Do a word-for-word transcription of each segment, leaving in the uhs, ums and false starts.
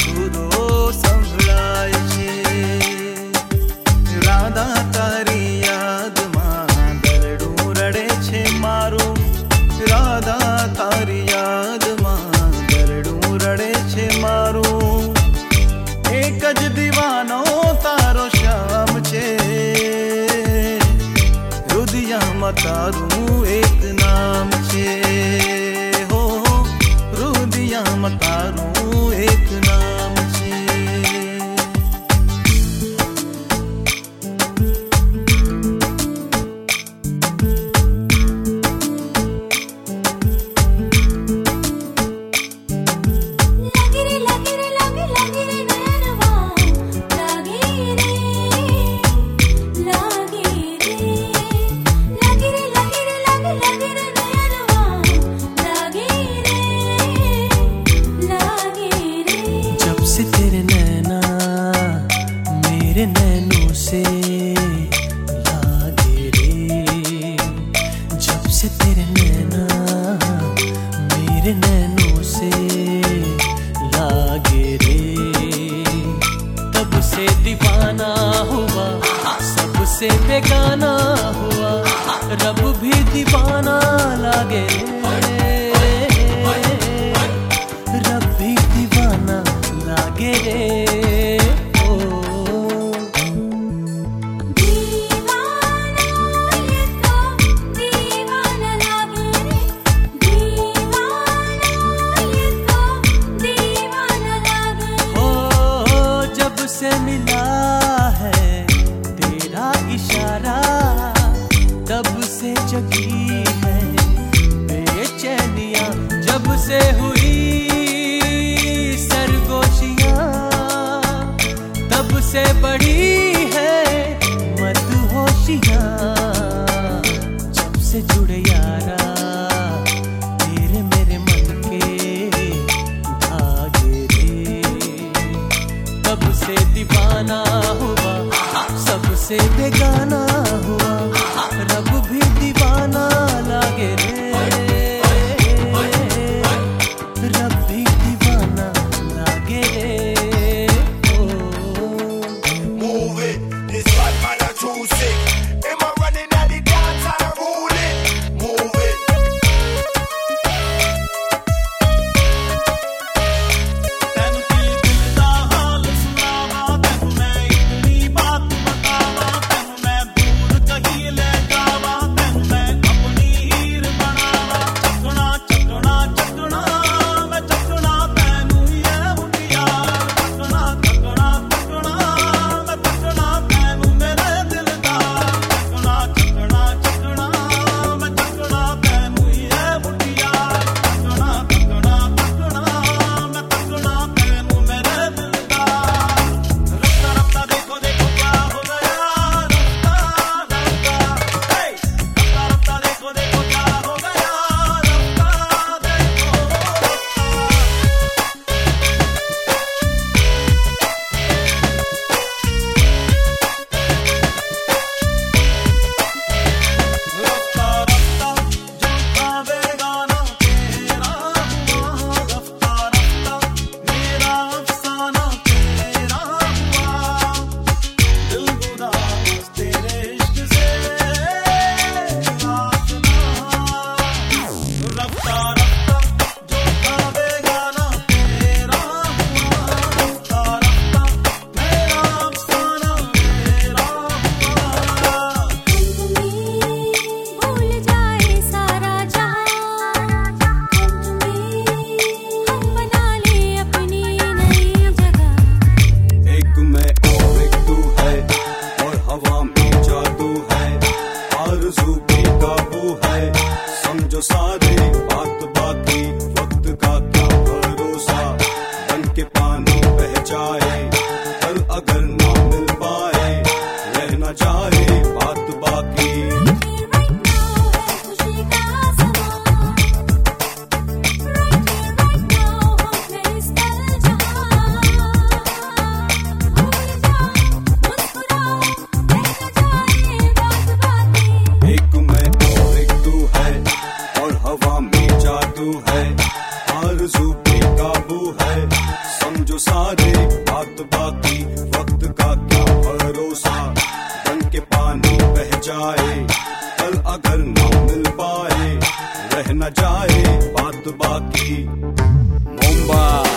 સુરો સંભળાય છે. રાધા તારી યાદમાં દરડું રડે છે મારું. રાધા તારી યાદમાં દરડું રડે છે મારું. એક જ દીવાનો તારો શ્યામ છે. રુદિયામાં તારું એક નામ છે. હો રુદિયામાં તારું એક નામ છે. से तेरे नैना मेरे नैनों से लागे रे. जब से तेरे नैना मेरे नैनों से लागे रे. तब से दीवाना हुआ सबसे बेगाना हुआ. रब भी दीवाना लागे रे. रब भी दीवाना लागे रे. ओ दीवाना ये तो दीवाना लागे रे. दीवाना ये तो दीवाना लागे रे. ओ जब से मिला है तेरा इशारा तब से जगी है बेचैनियां. जब से हुई सरगोशियां तब से बड़ी है मदहोशियां. जब से जुड़े यारा तेरे मेरे मन के धागे रे. तब से दीवाना हुआ सबसे बेगाना हुआ. रब भी दीवाना लागे रे. रब भी दीवाना लागे रे. ओ Move it, this bad man are too sick. Am I running at the dance and I rule it? Move it. ਤੈਨੂੰ ਕੀ ਦਿਲ ਦਾ ਹਾਲ ਸੁਣਾਵਾਂ. ਤੈਨੂੰ ਮੈਂ ਇਤਨੀ ਬਾਤ ਬਤਾਵਾਂ. ਤੈਨੂੰ ਮੈਂ जाए बात बाकी वक्त का क्या भरोसा, बन के पानी बह जाए कल अगर ना मिल पाए, रह न जाए बात बाकी। मुंबई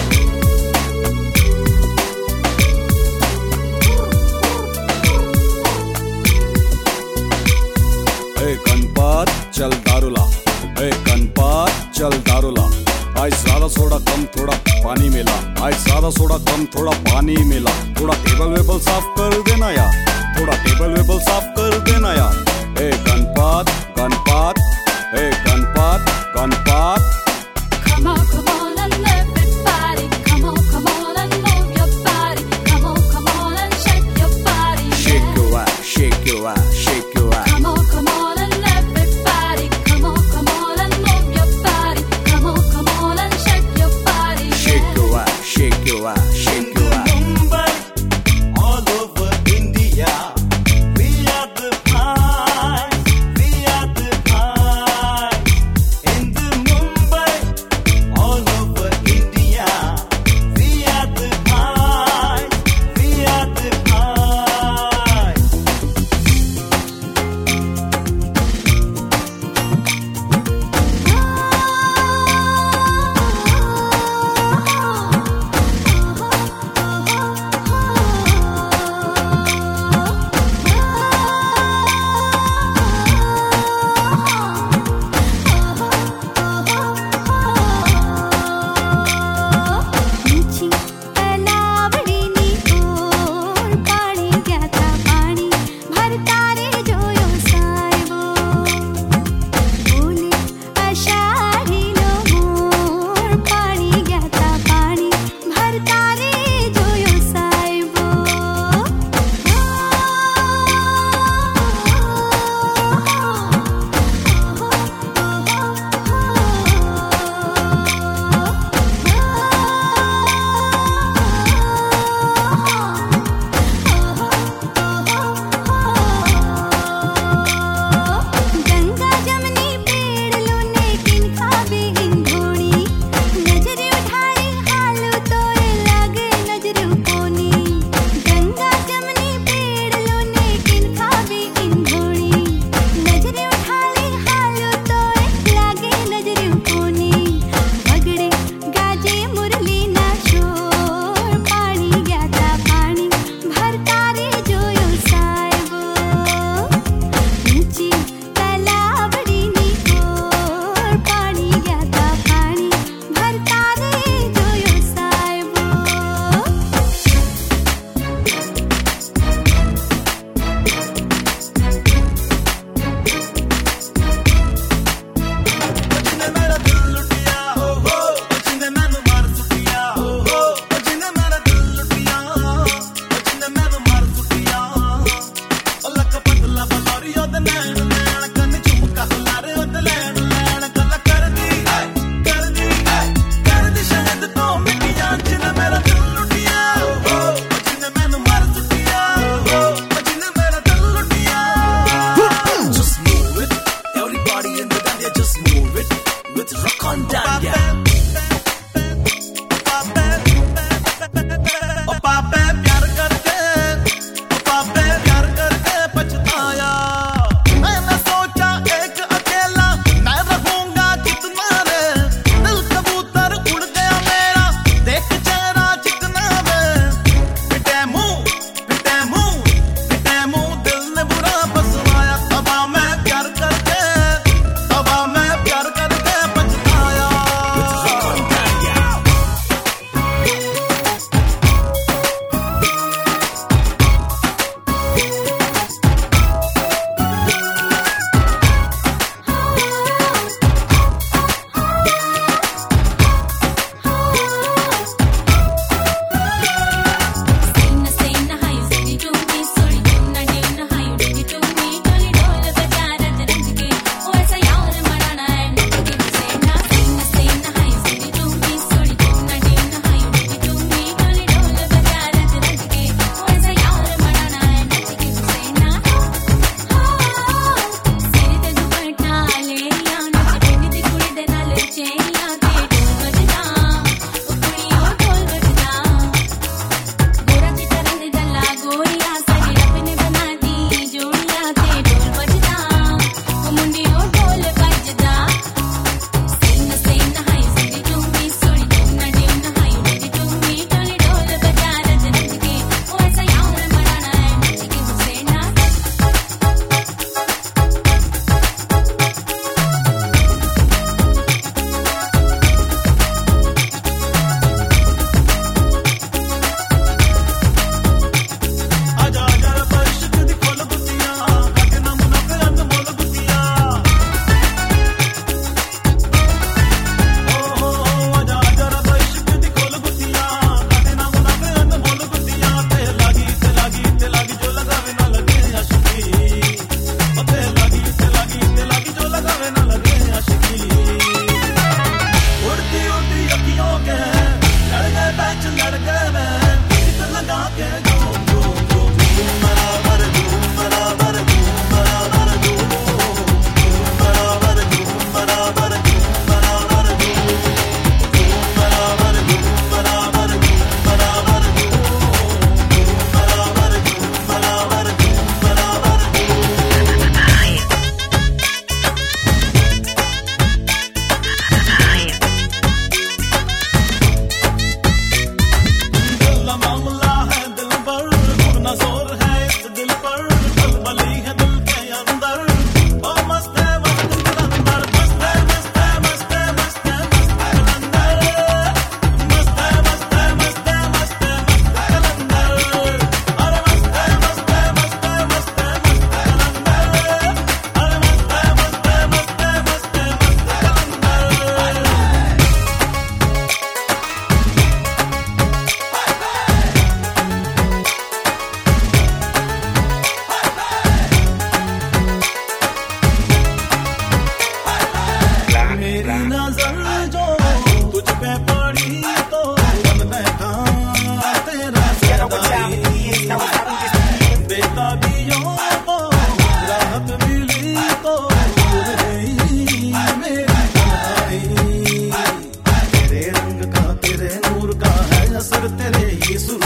गणपत चल दारूला, ए गणपत चल दारूला, आज ज्यादा सोडा कम थोड़ा पानी मिला, आज ज्यादा सोडा कम थोड़ा पानी मिला, थोड़ा टेबल वेबल साफ कर देना यार, थोड़ा टेबल वेबल साफ कर देना यार। ए गणपत गणपत ए Ganpat Ganpat. Come on, come on and everybody, come on, come on and move your body, come on, come on and shake your body, yeah. Shake your ass, shake your ass, shake your ass. Come on, come on and everybody, come on, come on and move your body, come on, come on and shake your body, yeah. Shake your ass, shake your ass, shake your ass. Mumbai, all over India, we are the highs, we are the highs. In the Mumbai, all over India, we are the highs, we are the highs.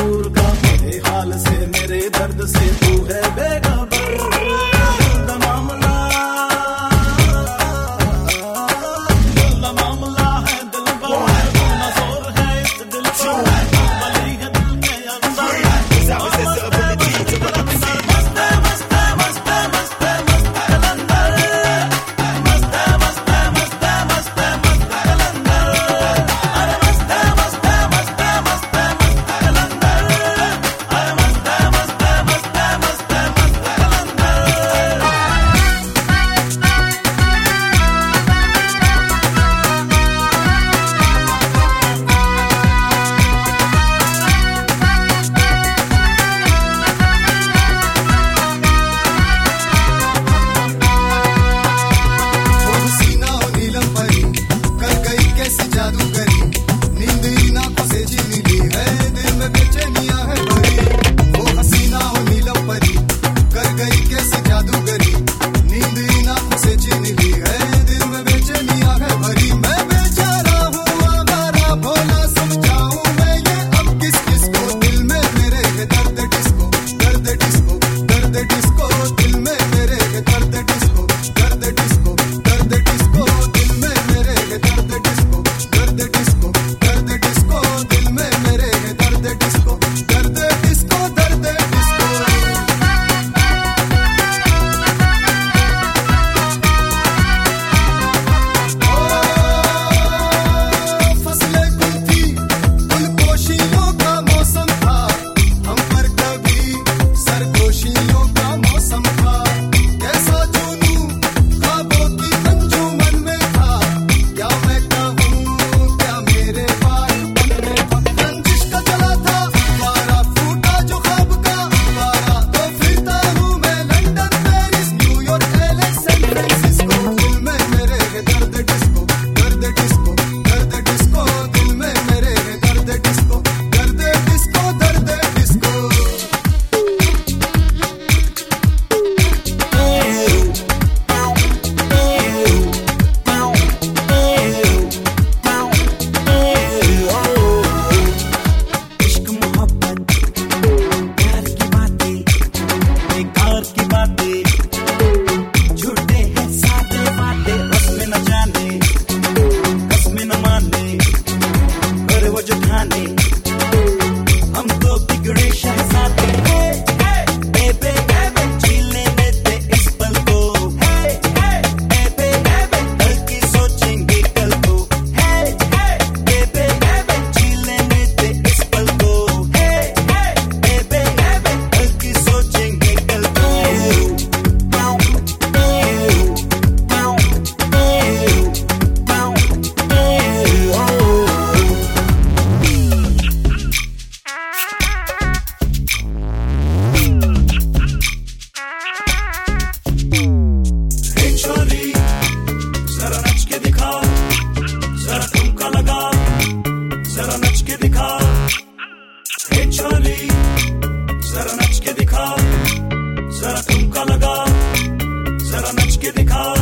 दूर का मेरे हाल से मेरे दर्द से तू है बेखबर दिल दा मामला दिल दा मामला है दिल पर ना जोर है इस दिल पर बली है दिल के जरा नच के दिखा,